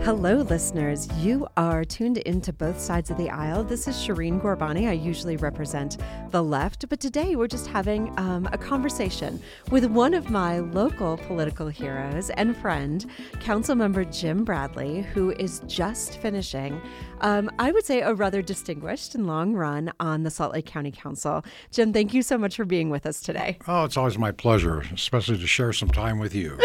Hello, listeners. You are tuned into Both Sides of the Aisle. This is Shireen Ghorbani. I usually represent the left, but today we're just having a conversation with one of my local political heroes and friend, Councilmember Jim Bradley, who is just finishing, I would say, a rather distinguished and long run on the Salt Lake County Council. Jim, thank you so much for being with us today. Oh, it's always my pleasure, especially to share some time with you.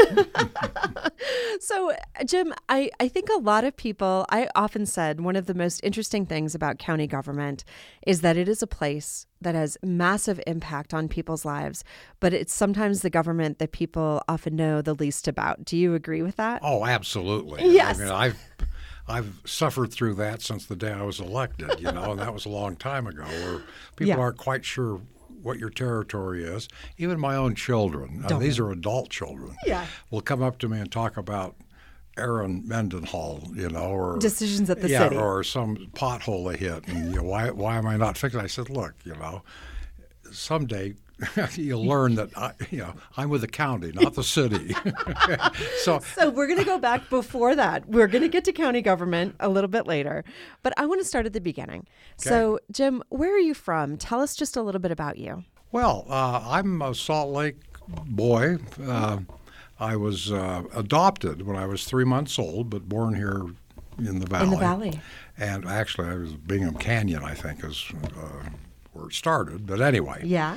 So, Jim, I think a lot of people, I often said one of the most interesting things about county government is that it is a place that has massive impact on people's lives, but it's sometimes the government that people often know the least about. Do you agree with that? Oh, absolutely. Yes. I mean, I've suffered through that since the day I was elected, and that was a long time ago, where people aren't quite sure what your territory is. Even my own children, these are adult children, will come up to me and talk about Aaron Mendenhall, or decisions at the city, or some pothole they hit, and why am I not fixing it? I said, look, someday you'll learn that I'm with the county, not the city. So we're going to go back before that. We're going to get to county government a little bit later, but I want to start at the beginning. Okay. So, Jim, where are you from? Tell us just a little bit about you. Well, I'm a Salt Lake boy. I was adopted when I was 3 months old, but born here in the valley. In the valley. And actually, I was Bingham Canyon, I think, is where it started. But anyway. Yeah.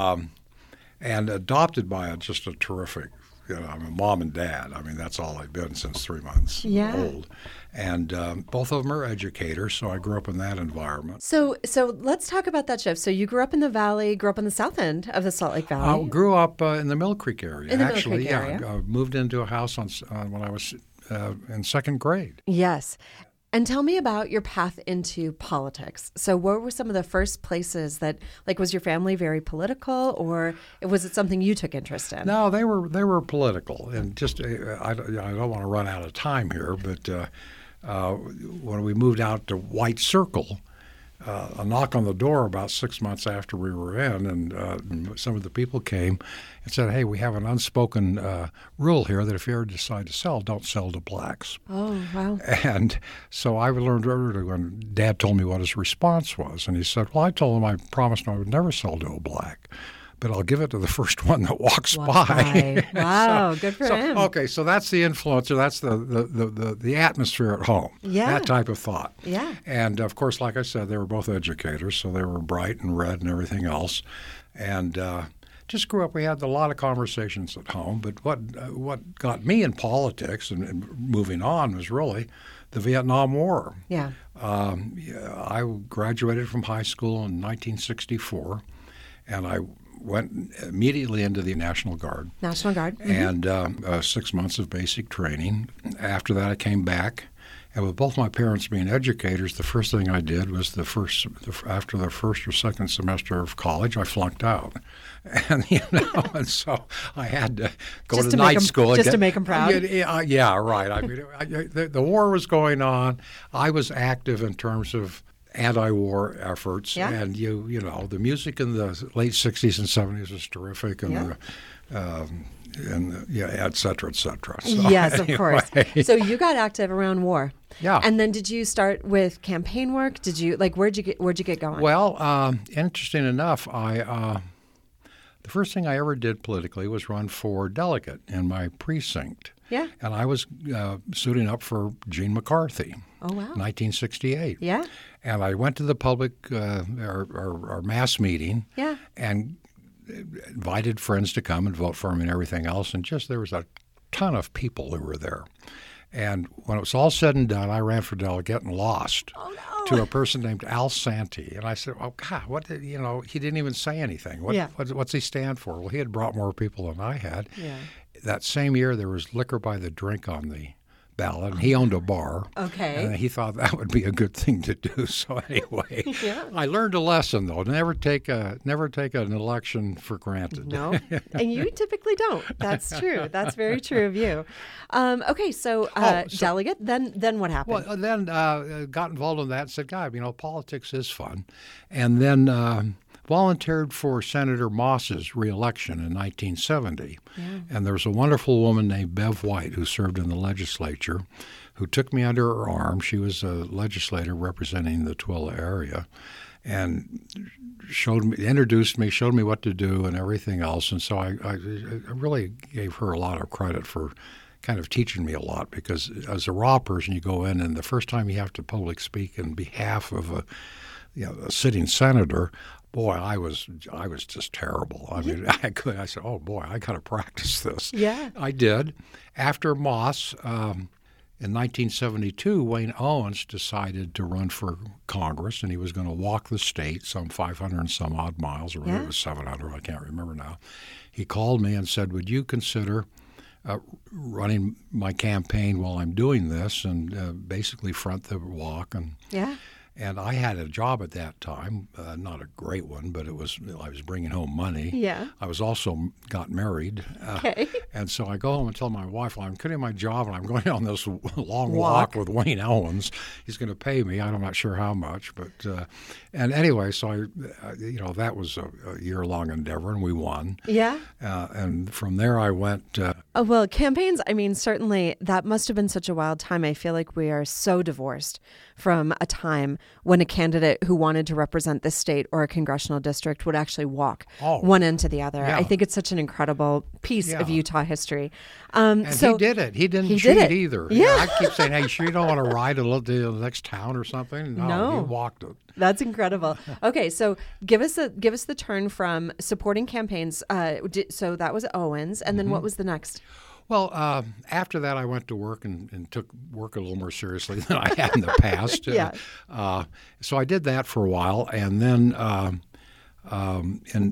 And adopted by just a terrific, mom and dad. I mean, that's all I've been since 3 months old. And both of them are educators, so I grew up in that environment. So let's talk about that shift. So you grew up in the valley, grew up in the south end of the Salt Lake Valley. I grew up in the Mill Creek area. In the Mill Creek area. I moved into a house when I was in second grade. Yes. And tell me about your path into politics. So what were some of the first places that, was your family very political, or was it something you took interest in? No, they were political. And just, I don't want to run out of time here, but when we moved out to White Circle, a knock on the door about 6 months after we were in, and some of the people came and said, hey, we have an unspoken rule here that if you ever decide to sell, don't sell to blacks. Oh, wow. And so I learned early when Dad told me what his response was. And he said, well, I told him I promised I would never sell to a black, but I'll give it to the first one that walks by. Wow, good for him. Okay, so that's the influencer. That's the atmosphere at home. Yeah. That type of thought. Yeah. And, of course, like I said, they were both educators, so they were bright and red and everything else. And just grew up. We had a lot of conversations at home. But what got me in politics and moving on was really the Vietnam War. Yeah. I graduated from high school in 1964, and I went immediately into the National Guard. National Guard. Mm-hmm. And 6 months of basic training. After that, I came back. And with both my parents being educators, the first thing I did was after the first or second semester of college, I flunked out. And, and so I had to go to night school. Just to make them proud? Yeah, right. I mean, the war was going on. I was active in terms of anti-war efforts, and the music in the late 60s and 70s was terrific, and et cetera, et cetera. So, yes, anyway. Of course. So you got active around war. Yeah. And then did you start with campaign work? Did you where'd you get going? Well, interesting enough, the first thing I ever did politically was run for delegate in my precinct. Yeah. And I was suiting up for Gene McCarthy. Oh, wow. 1968. Yeah. And I went to the public, our mass meeting. Yeah. And invited friends to come and vote for him and everything else. And there was a ton of people who were there. And when it was all said and done, I ran for delegate and lost to a person named Al Santee. And I said, oh, God, he didn't even say anything. What's he stand for? Well, he had brought more people than I had. Yeah. That same year, there was liquor by the drink on the ballot, and he owned a bar. Okay. And he thought that would be a good thing to do. So anyway, I learned a lesson, though. Never take an election for granted. No, and you typically don't. That's true. That's very true of you. Okay, so delegate, then what happened? Well, then got involved in that and said, God, politics is fun. And then volunteered for Senator Moss's reelection in 1970. Yeah. And there was a wonderful woman named Bev White who served in the legislature who took me under her arm. She was a legislator representing the Tooele area and introduced me, showed me what to do and everything else. And so I really gave her a lot of credit for kind of teaching me a lot, because as a raw person, you go in and the first time you have to public speak in behalf of a sitting senator, boy, I was just terrible. I mean, I said, oh boy, I got to practice this. Yeah, I did. After Moss, in 1972, Wayne Owens decided to run for Congress, and he was going to walk the state some 500 and some odd miles, or maybe it was 700, I can't remember now. He called me and said, would you consider running my campaign while I'm doing this, and basically front the walk? And I had a job at that time, not a great one, but I was bringing home money. Yeah. I was also got married. Okay. And so I go home and tell my wife, well, I'm quitting my job and I'm going on this long walk with Wayne Owens. He's going to pay me. I'm not sure how much, but and anyway, so that was a year-long endeavor, and we won. Yeah. And from there I went. Well, campaigns, I mean, certainly that must have been such a wild time. I feel like we are so divorced from a time when a candidate who wanted to represent this state or a congressional district would actually walk one end to the other. Yeah. I think it's such an incredible piece of Utah history. And he did it. He didn't cheat either. Yeah. I keep saying, hey, sure you don't want to ride to the next town or something? No, he walked it. That's incredible. Okay, so give us the turn from supporting campaigns. So that was Owens, and then what was the next? Well, after that, I went to work and took work a little more seriously than I had in the past. Yeah. So I did that for a while, and then in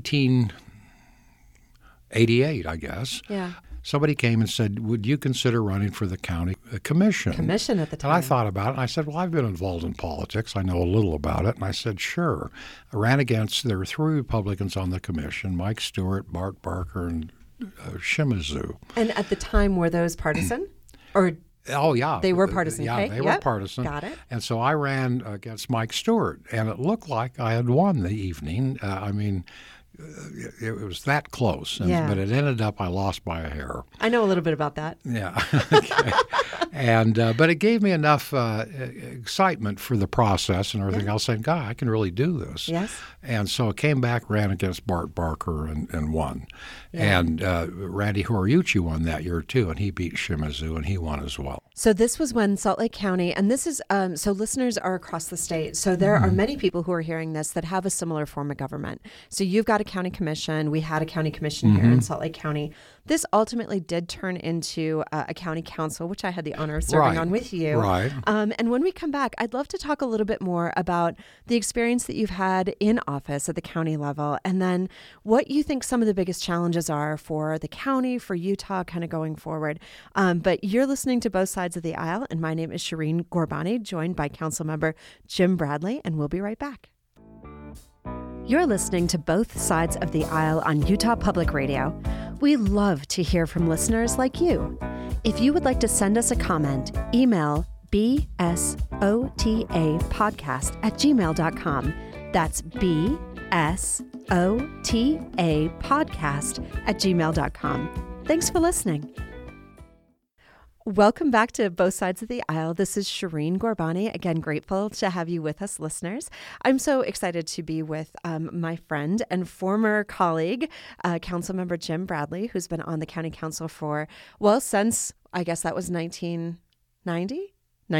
1988, I guess, somebody came and said, would you consider running for the county commission? Commission at the time. And I thought about it, and I said, well, I've been involved in politics. I know a little about it. And I said, sure. I ran there were 3 Republicans on the commission, Mike Stewart, Bart Barker, and Shimizu. And at the time, were those partisan? Or oh, yeah. They were partisan. Yeah, okay. They were partisan. Got it. And so I ran against Mike Stewart, and it looked like I had won the evening. It was that close, but it ended up I lost by a hair. I know a little bit about that. Yeah. Okay. And but it gave me enough excitement for the process and everything else, saying, God, I can really do this. Yes. And so I came back, ran against Bart Barker, and won. Yeah. And Randy Horiuchi won that year, too, and he beat Shimizu, and he won as well. So this was when Salt Lake County, and this is, so listeners are across the state. So there are many people who are hearing this that have a similar form of government. So you've got a county commission. We had a county commission here in Salt Lake County. This ultimately did turn into a county council, which I had the honor of serving on with you. Right. And when we come back, I'd love to talk a little bit more about the experience that you've had in office at the county level, and then what you think some of the biggest challenges are for the county, for Utah, kind of going forward. But you're listening to Both Sides of the Aisle, and my name is Shireen Ghorbani, joined by Councilmember Jim Bradley, and we'll be right back. You're listening to Both Sides of the Aisle on Utah Public Radio. We love to hear from listeners like you. If you would like to send us a comment, email bsotapodcast@gmail.com. That's bsotapodcast@gmail.com. Thanks for listening. Welcome back to Both Sides of the Aisle. This is Shireen Ghorbani. Again, grateful to have you with us, listeners. I'm so excited to be with my friend and former colleague, Councilmember Jim Bradley, who's been on the county council for, since, I guess that was 1990.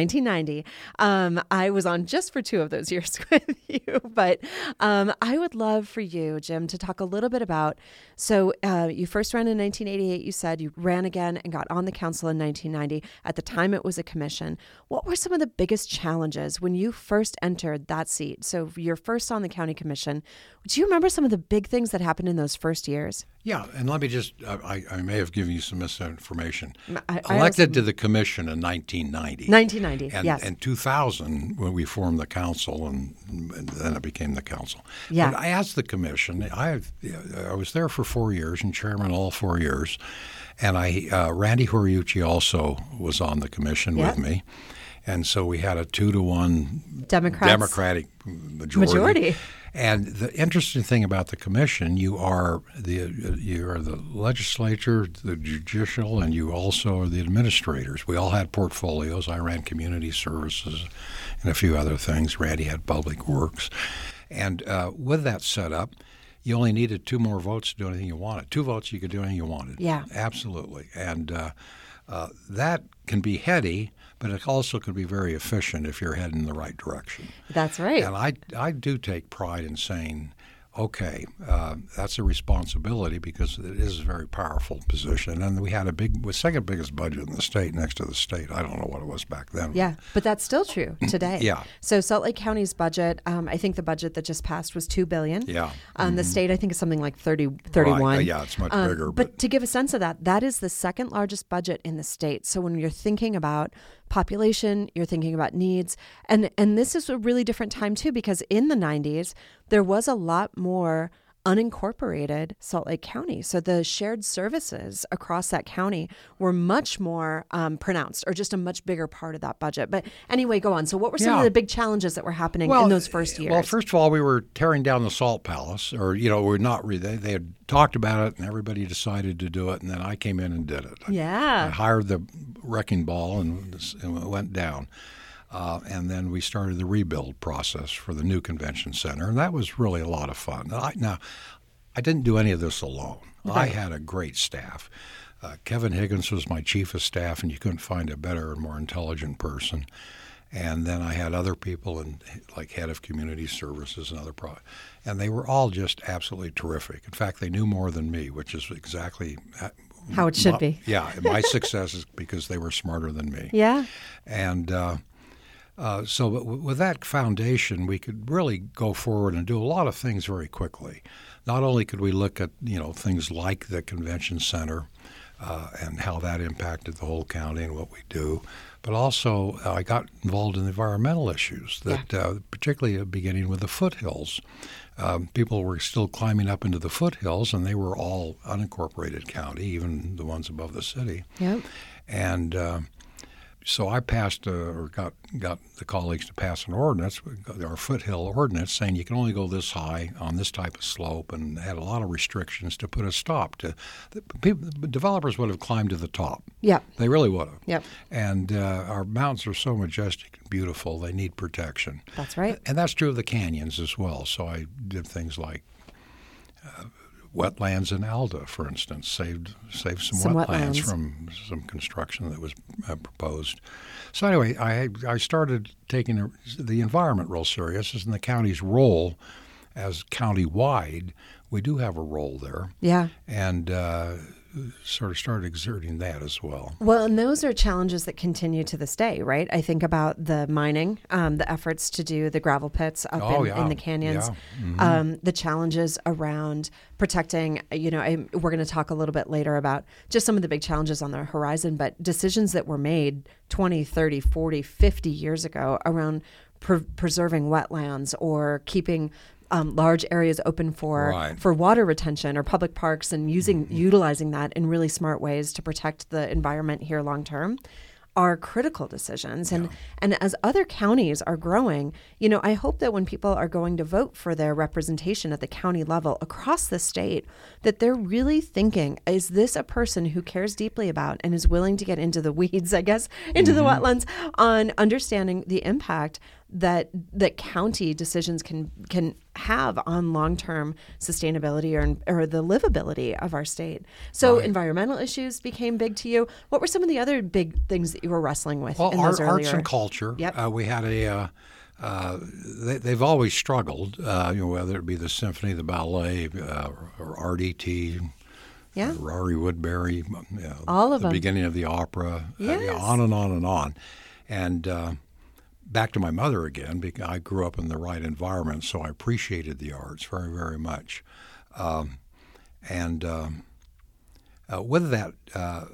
I was on just for 2 of those years with you, but I would love for you, Jim, to talk a little bit about, so you first ran in 1988, you said you ran again and got on the council in 1990. At the time, it was a commission. What were some of the biggest challenges when you first entered that seat? So you're first on the county commission. Do you remember some of the big things that happened in those first years? Yeah, and let me just, I may have given you some misinformation. Elected to the commission in 1990. 1990, yes. And 2000, when we formed the council, and then it became the council. Yeah. But as the commission, I was there for 4 years and chairman all 4 years. And Randy Horiuchi also was on the commission with me. And so we had a 2-to-1 Democratic majority. And the interesting thing about the commission, you are the legislature, the judicial, and you also are the administrators. We all had portfolios. I ran community services and a few other things. Randy had public works. And with that setup, you only needed 2 more votes to do anything you wanted. 2 votes, you could do anything you wanted. Yeah. Absolutely. And that can be heady, but it also can be very efficient if you're heading in the right direction. That's right. And I do take pride in saying, okay, that's a responsibility because it is a very powerful position. And we had the second biggest budget in the state next to the state. I don't know what it was back then. Yeah, but that's still true today. Yeah. So Salt Lake County's budget, I think the budget that just passed was $2 billion. Yeah. The state, I think, is something like 31. Right. Yeah, it's much bigger. But to give a sense of that, that is the second largest budget in the state. So when you're thinking about population, you're thinking about needs. And this is a really different time, too, because in the 90s, there was a lot more unincorporated Salt Lake County. So the shared services across that county were much more pronounced, or just a much bigger part of that budget. But anyway, go on. So what were some of the big challenges that were happening in those first years? Well, first of all, we were tearing down the Salt Palace, or, we're not really. They had talked about it, and everybody decided to do it, and then I came in and did it. I hired the wrecking ball, and it went down. And then we started the rebuild process for the new convention center, and that was really a lot of fun. Now, I didn't do any of this alone. Right. I had a great staff. Kevin Higgins was my chief of staff, and you couldn't find a better and more intelligent person. And then I had other people, like head of community services and other and they were all just absolutely terrific. In fact, they knew more than me, which is exactly how it should be. Yeah, my success is because they were smarter than me. Yeah. And so with that foundation, we could really go forward and do a lot of things very quickly. Not only could we look at things like the convention center and how that impacted the whole county and what we do, but also I got involved in environmental issues that particularly beginning with the foothills. People were still climbing up into the foothills, and they were all unincorporated county, even the ones above the city. Yep. And so I passed or got the colleagues to pass an ordinance, our foothill ordinance, saying you can only go this high on this type of slope, and had a lot of restrictions to put a stop to. Developers would have climbed to the top. Yeah, they really would have. Yep. And our mountains are so majestic and beautiful; they need protection. That's right. And that's true of the canyons as well. So I did things like wetlands in Alda, for instance, saved some wetlands from some construction that was proposed. So anyway, I started taking the environment real serious, and the county's role as county-wide. We do have a role there. Yeah. And sort of started exerting that as well. Well, and those are challenges that continue to this day, right? I think about the mining, the efforts to do the gravel pits up in the canyons, the challenges around protecting, we're going to talk a little bit later about just some of the big challenges on the horizon, but decisions that were made 20, 30, 40, 50 years ago around preserving wetlands or keeping large areas open for water retention or public parks, and utilizing that in really smart ways to protect the environment here long term are critical decisions. And as other counties are growing, I hope that when people are going to vote for their representation at the county level across the state, that they're really thinking, is this a person who cares deeply about and is willing to get into the weeds, I guess, into the wetlands, on understanding the impact that county decisions can have on long-term sustainability or the livability of our state. So environmental issues became big to you. What were some of the other big things that you were wrestling with in those earlier? Arts and culture. Yep. We had they've always struggled, whether it be the symphony, the ballet, or RDT. Yeah. Rory Woodbury. All of them. The beginning of the opera. Yes. On and on and on. And back to my mother again, because I grew up in the right environment, so I appreciated the arts very, very much. With that,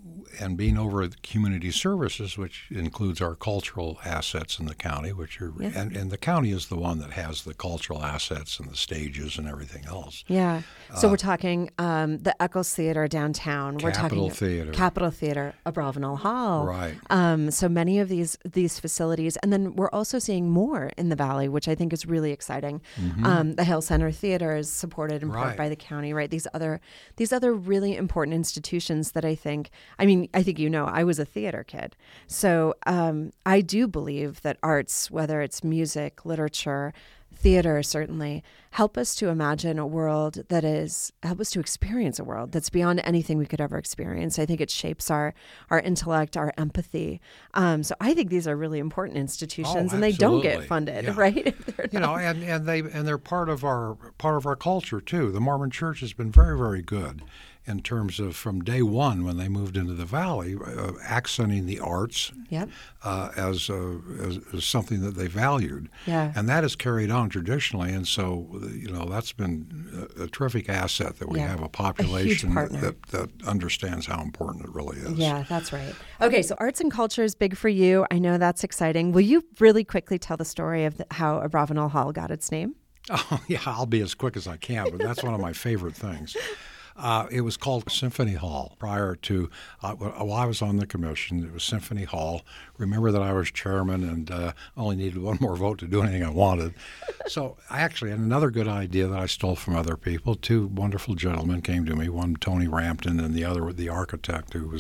and being over the community services, which includes our cultural assets in the county, and the county is the one that has the cultural assets and the stages and everything else. Yeah. So we're talking the Eccles Theater downtown. We're Capitol talking Theater. Capitol Theater, Abravanel Hall. Right. So many of these facilities, and then we're also seeing more in the Valley, which I think is really exciting. The Hale Center Theater is supported in part by the county, right? These other really important institutions that I think I was a theater kid. So I do believe that arts, whether it's music, literature, theater, certainly, help us to imagine a world help us to experience a world that's beyond anything we could ever experience. I think it shapes our intellect, our empathy. So I think these are really important institutions, and they don't get funded, right? And they're part of our culture too. The Mormon Church has been very, very good in terms of, from day one when they moved into the Valley, accenting the arts as something that they valued. Yeah. And that is carried on traditionally. And so, that's been a terrific asset that we have a population that understands how important it really is. Yeah, that's right. Okay, so arts and culture is big for you. I know that's exciting. Will you really quickly tell the story of how Abravanel Hall got its name? Oh, yeah, I'll be as quick as I can, but that's one of my favorite things. It was called Symphony Hall prior to, while I was on the commission, it was Symphony Hall. Remember that I was chairman and only needed one more vote to do anything I wanted. So I actually had another good idea that I stole from other people. Two wonderful gentlemen came to me, one Tony Rampton and the other the architect who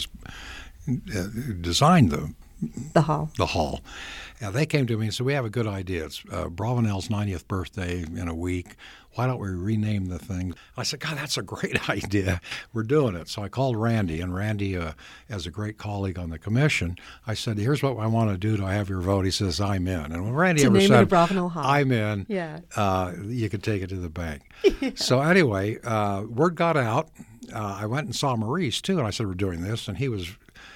designed the hall. And they came to me and said, we have a good idea. It's Bravanel's 90th birthday in a week. Why don't we rename the thing? I said, God, that's a great idea. We're doing it. So I called Randy, and Randy, as a great colleague on the commission, I said, here's what I want to do. Do I have your vote? He says, I'm in. And when Randy ever said, I'm in, you could take it to the bank. So anyway, word got out. I went and saw Maurice, too, and I said, we're doing this. And he was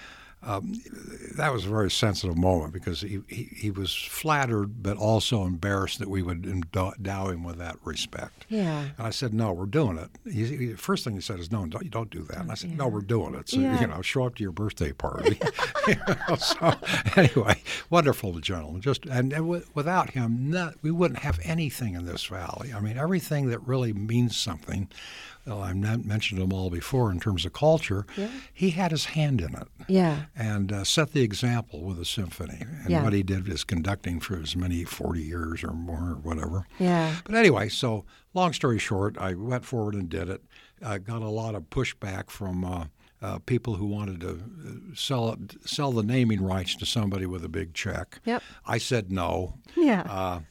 that was a very sensitive moment because he was flattered but also embarrassed that we would endow him with that respect. Yeah. And I said, no, we're doing it. The first thing he said is, no, don't do that. And I said, no, we're doing it. So, show up to your birthday party. So anyway, wonderful gentleman. Without him, we wouldn't have anything in this valley. I mean, everything that really means something. Well, I've mentioned them all before in terms of culture. Yeah. He had his hand in it. Yeah. And set the example with the symphony. And what he did is conducting for as many 40 years or more or whatever. Yeah. But anyway, so long story short, I went forward and did it. I got a lot of pushback from people who wanted to sell the naming rights to somebody with a big check. Yep. I said no. Yeah.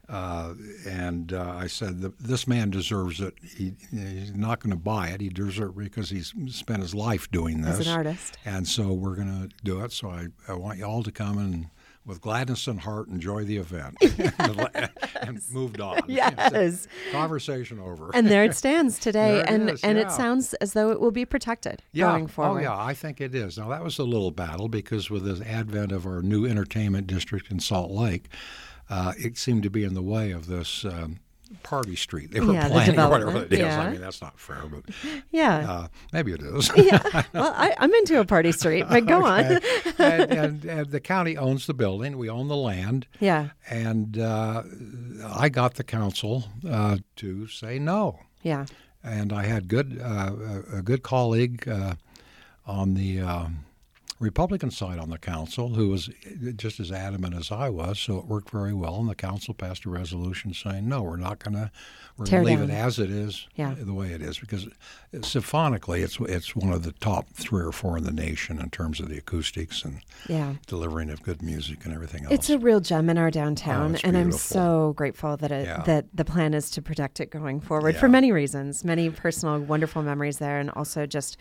And I said, this man deserves it. He's not going to buy it. He deserves it because he's spent his life doing this. As an artist. And so we're going to do it. So I want you all to come and, with gladness and heart, enjoy the event. And moved on. Yes. Conversation over. And there it stands today. And it sounds as though it will be protected going forward. Oh, yeah, I think it is. Now, that was a little battle because with the advent of our new entertainment district in Salt Lake, it seemed to be in the way of this party street they were planning, or whatever it is. Yeah. I mean, that's not fair, but maybe it is. Yeah. Well, I'm into a party street, but go on. and the county owns the building. We own the land. Yeah. And I got the council to say no. Yeah. And I had a good colleague on the Republican side on the council who was just as adamant as I was, so it worked very well. And the council passed a resolution saying, no, we're going to leave it as it is, the way it is, because symphonically it's one of the top 3 or 4 in the nation in terms of the acoustics and delivering of good music and everything else. It's a real gem in our downtown, and I'm so grateful that that the plan is to protect it going forward for many reasons, many personal, wonderful memories there, and also just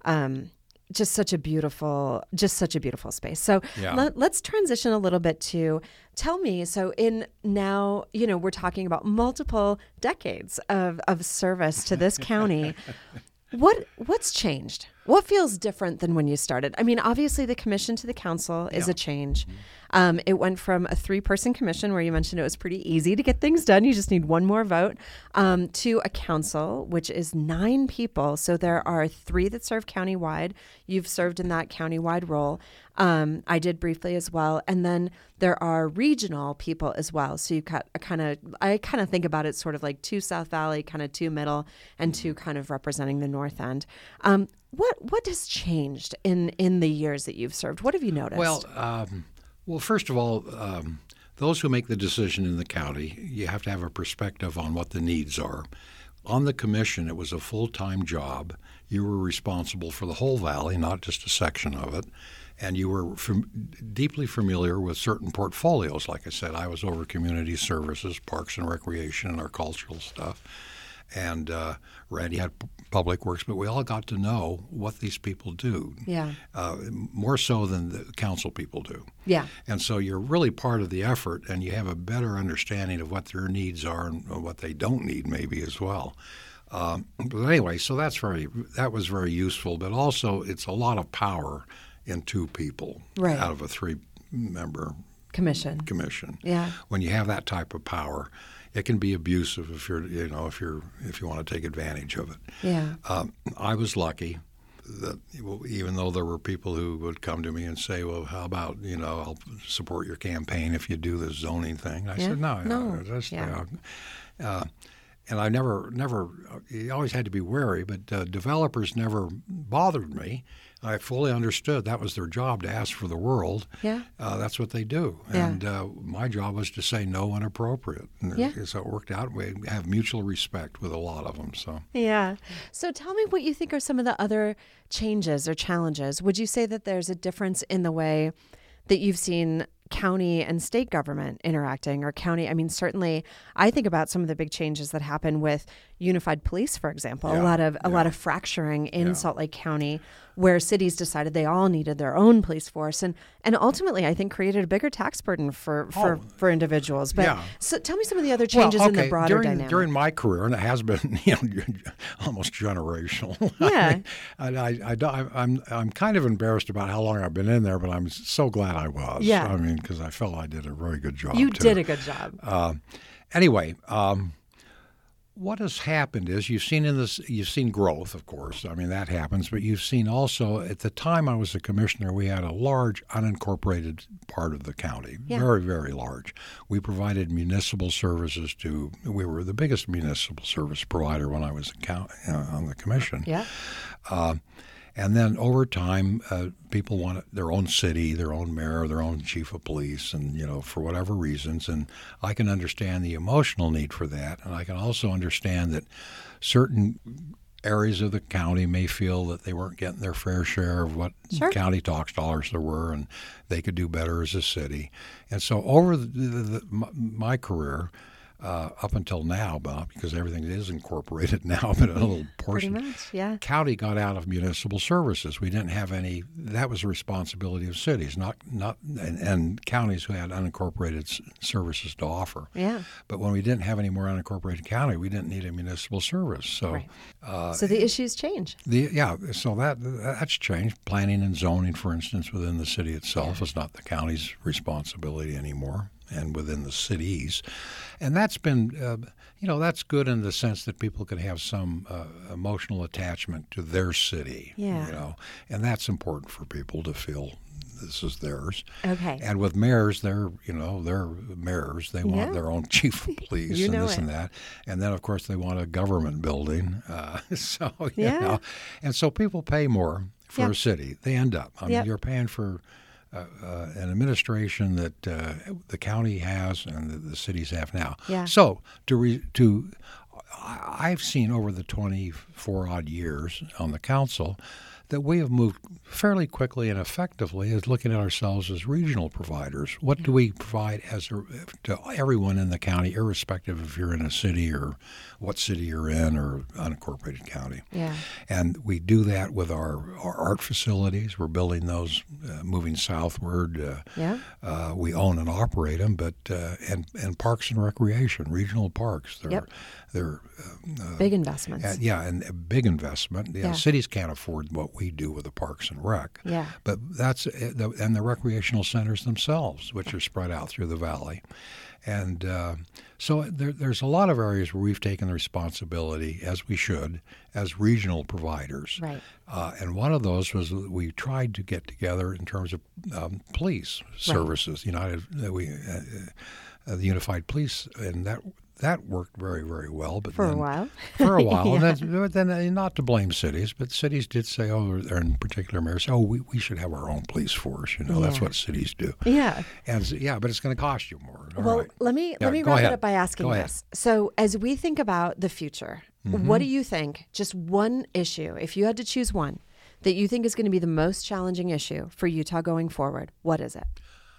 such a beautiful space. So let's transition a little bit to tell me. So in now, we're talking about multiple decades of service to this county. What's changed? What feels different than when you started? I mean, obviously the commission to the council is a change. It went from a 3-person commission where you mentioned it was pretty easy to get things done. You just need one more vote, to a council, which is 9 people. So there are 3 that serve countywide. You've served in that countywide role. I did briefly as well. And then there are regional people as well. So you've got I kind of think about it sort of like 2 South Valley, kind of 2 middle, and 2 kind of representing the North End. What has changed in the years that you've served? What have you noticed? Well, first of all, those who make the decision in the county, you have to have a perspective on what the needs are. On the commission, it was a full-time job. You were responsible for the whole valley, not just a section of it. And you were deeply familiar with certain portfolios. Like I said, I was over community services, parks and recreation, and our cultural stuff. And Randy had public works, but we all got to know what these people do. Yeah. More so than the council people do. Yeah. And so you're really part of the effort, and you have a better understanding of what their needs are and what they don't need maybe as well. But anyway, so that was very useful. But also, it's a lot of power in 2 people out of a 3-member commission. Yeah. When you have that type of power, it can be abusive if you want to take advantage of it. Yeah. I was lucky that even though there were people who would come to me and say, "Well, how about I'll support your campaign if you do this zoning thing." I said, "No, that's and I never. You always had to be wary, but developers never bothered me. I fully understood that was their job to ask for the world. Yeah. That's what they do. Yeah. And my job was to say no when appropriate. And so it worked out. We have mutual respect with a lot of them. So. Yeah. So tell me what you think are some of the other changes or challenges. Would you say that there's a difference in the way that you've seen county and state government interacting, or county? I mean, certainly I think about some of the big changes that happen with unified police, for example, a lot of fracturing in Salt Lake County, where cities decided they all needed their own police force, and ultimately I think created a bigger tax burden for individuals. But so tell me some of the other changes in the broader dynamic. During my career, and it has been almost generational. Yeah. I'm kind of embarrassed about how long I've been in there, but I'm so glad I was. Yeah. I mean, because I felt I did a very good job. You did a good job. Anyway. What has happened is you've seen growth, of course. I mean, that happens. But you've seen also, at the time I was a commissioner, we had a large unincorporated part of the county, very, very large. We provided municipal services we were the biggest municipal service provider when I was on the commission. Yeah. And then over time, people want their own city, their own mayor, their own chief of police, and for whatever reasons. And I can understand the emotional need for that, and I can also understand that certain areas of the county may feel that they weren't getting their fair share of what county tax dollars there were, and they could do better as a city. And so over my career, up until now, Bob, because everything is incorporated now, but a little portion. Pretty much, yeah. County got out of municipal services. We didn't have any. That was a responsibility of cities, not and counties who had unincorporated services to offer. Yeah. But when we didn't have any more unincorporated county, we didn't need a municipal service. So, so the issues change. So that's changed. Planning and zoning, for instance, within the city itself is not the county's responsibility anymore, and within the cities. And that's been, that's good in the sense that people can have some emotional attachment to their city, and that's important for people to feel this is theirs. Okay. And with mayors, they're mayors. They want their own chief of police and this and that. And then, of course, they want a government building. And so people pay more for a city. They end up. I mean, you're paying for an administration that the county has and the cities have now. Yeah. So I've seen over the 24 odd years on the council that we have moved fairly quickly and effectively as looking at ourselves as regional providers. What do we provide to everyone in the county, irrespective if you're in a city or what city you're in or unincorporated county? Yeah. And we do that with our art facilities. We're building those, moving southward. We own and operate them, but and parks and recreation, regional parks. They're big investments. And a big investment. Cities can't afford what what we do with the Parks and Rec. Yeah. But and the recreational centers themselves, which are spread out through the valley. And so there's a lot of areas where we've taken the responsibility, as we should, as regional providers. Right. And one of those was we tried to get together in terms of police services, the Unified Police, and that worked very, very well. But for a while. For a while. Yeah. And then not to blame cities, but cities did say, or in particular mayors, we should have our own police force. That's what cities do. Yeah. And but it's going to cost you more. Well, right. let me wrap it up by asking this. So as we think about the future, what do you think, just one issue, if you had to choose one, that you think is going to be the most challenging issue for Utah going forward, what is it?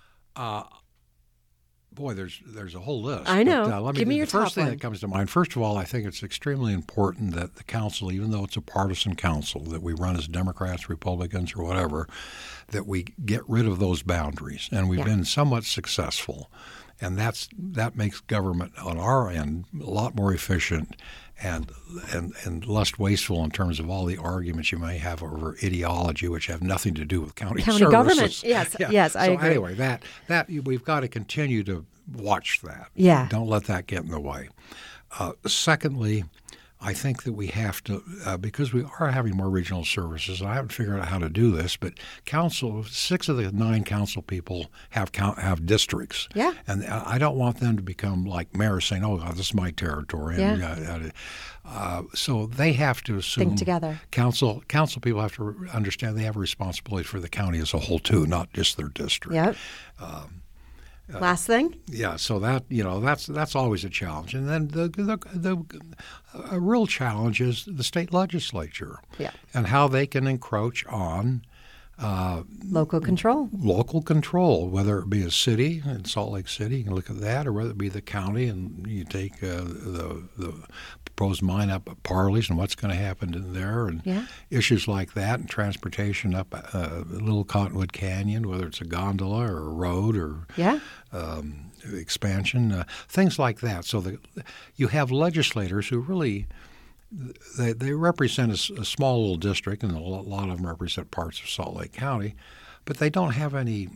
Boy, there's a whole list. I know. But, Give me your the first top thing one. that comes to mind. First of all, I think it's extremely important that the council, even though it's a partisan council, that we run as Democrats, Republicans, or whatever, that we get rid of those boundaries. And we've been somewhat successful. And that makes government on our end a lot more efficient and less wasteful in terms of all the arguments you may have over ideology, which have nothing to do with county services. Government. Yes, I agree. Anyway, that we've got to continue to watch that. Yeah. Don't let that get in the way. Secondly, I think that we have to, because we are having more regional services, and I haven't figured out how to do this, but 6 of the 9 council people have districts. Yeah. And I don't want them to become like mayors saying, oh, this is my territory. Yeah. So they have to assume. Think together. Council people have to understand they have a responsibility for the county as a whole, too, not just their district. Yep. Last thing? Yeah, so that's always a challenge, and then the real challenge is the state legislature, and how they can encroach on local control. Local control, whether it be a city in Salt Lake City, you can look at that, or whether it be the county, and you take the proposed mine up at Parley's and what's going to happen in there, and issues like that, and transportation up Little Cottonwood Canyon, whether it's a gondola or a road or expansion, things like that. So you have legislators who really they represent a small little district, and a lot of them represent parts of Salt Lake County, but they don't have any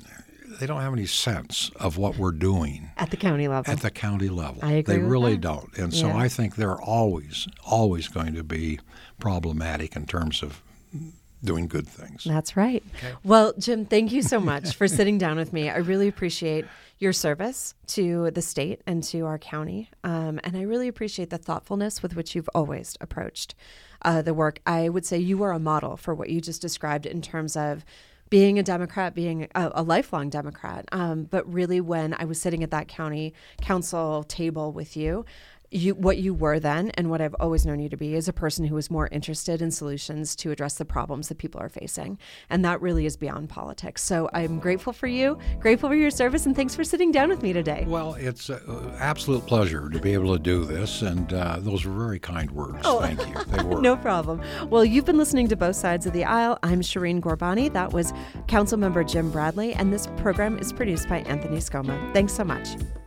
sense of what we're doing at the county level. At the county level, I agree. They with really that. don't, and so I think they're always going to be problematic in terms of doing good things. That's right. Okay. Well, Jim, thank you so much for sitting down with me. I really appreciate your service to the state and to our county, and I really appreciate the thoughtfulness with which you've always approached the work. I would say you are a model for what you just described in terms of being a Democrat, being a lifelong Democrat. But really, when I was sitting at that county council table with you, what you were then and what I've always known you to be is a person who is more interested in solutions to address the problems that people are facing. And that really is beyond politics. So I'm grateful for you, grateful for your service, and thanks for sitting down with me today. Well, it's an absolute pleasure to be able to do this, and those were very kind words. Oh. Thank you. They were. No problem. Well, you've been listening to Both Sides of the Aisle. I'm Shireen Ghorbani. That was Councilmember Jim Bradley, and this program is produced by Anthony Scoma. Thanks so much.